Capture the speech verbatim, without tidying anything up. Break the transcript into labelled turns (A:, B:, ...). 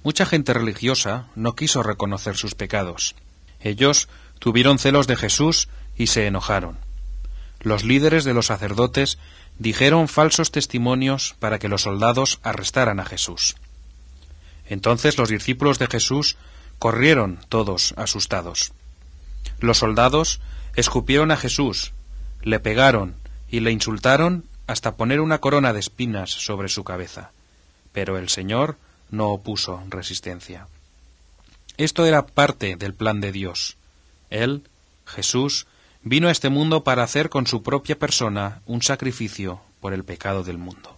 A: Mucha gente religiosa no quiso reconocer sus pecados. Ellos tuvieron celos de Jesús y se enojaron. Los líderes de los sacerdotes dijeron falsos testimonios para que los soldados arrestaran a Jesús. Entonces los discípulos de Jesús corrieron todos asustados. Los soldados escupieron a Jesús, le pegaron y le insultaron hasta poner una corona de espinas sobre su cabeza. Pero el Señor no opuso resistencia. Esto era parte del plan de Dios. Él, Jesús, vino a este mundo para hacer con su propia persona un sacrificio por el pecado del mundo.